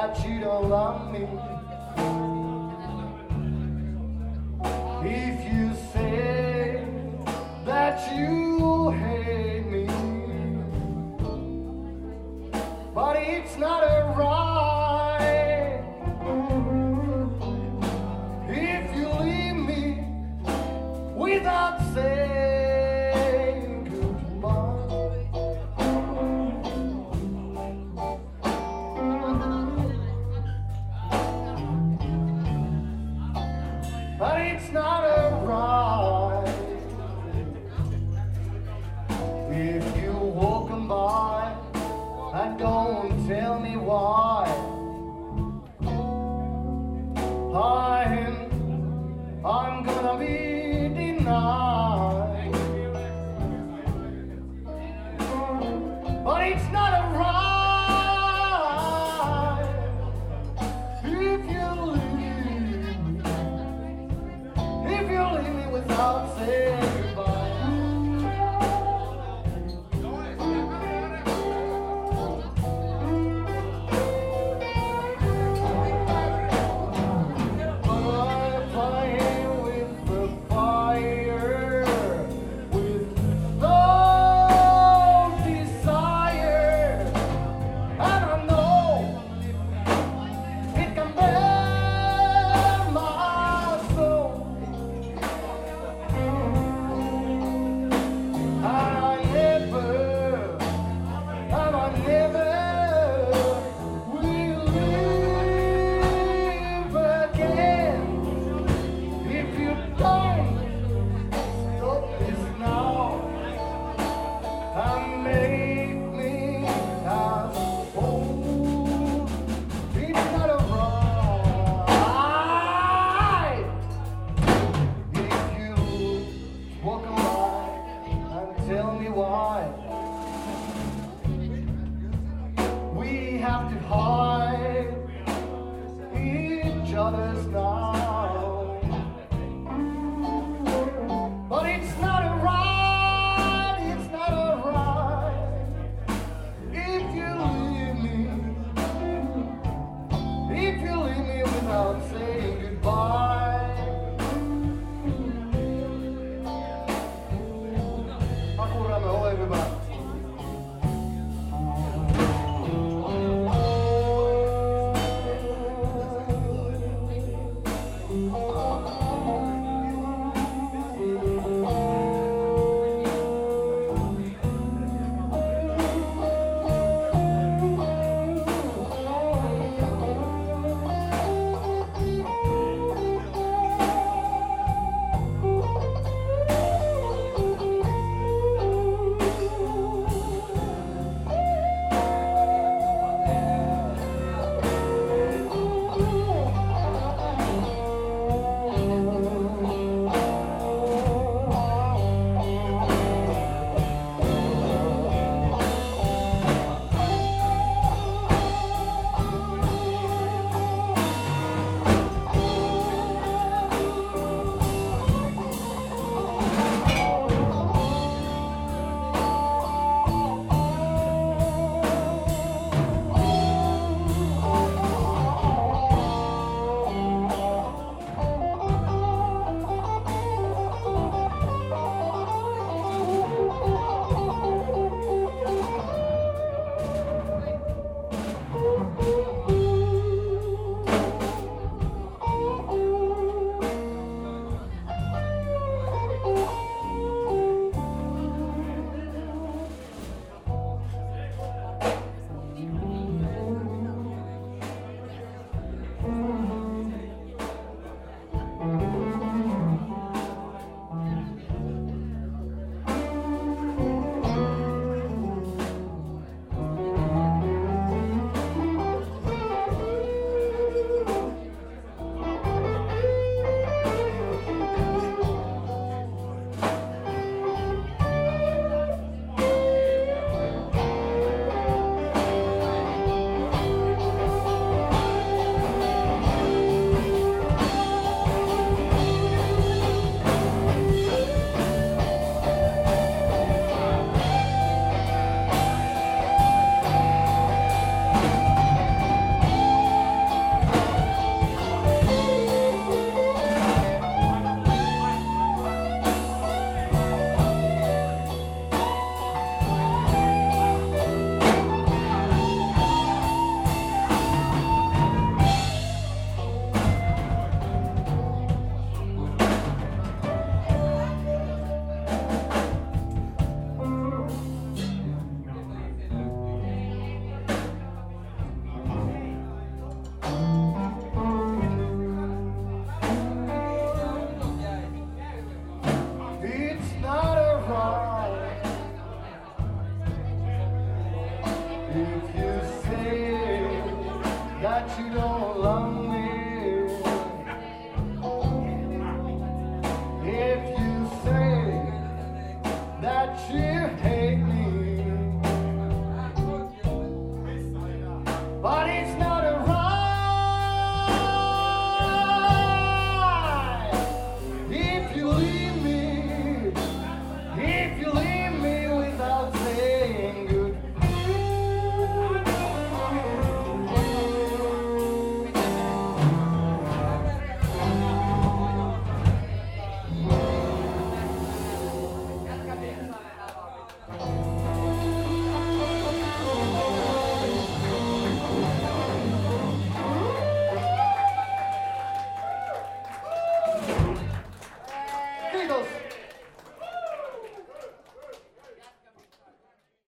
that you don't love me. If you say that you hate me, but it's not a right. If you leave me without saying goodbye, but it's not a right. If you walk by and don't tell me why, I'm gonna be denied. But it's not a right. If you leave me without saying goodbye. Tell me why we have to hide each other's now. But it's not a right, it's not a right. If you leave me without saying goodbye. Everybody. If you say that you don't love me, if you say that you hate me,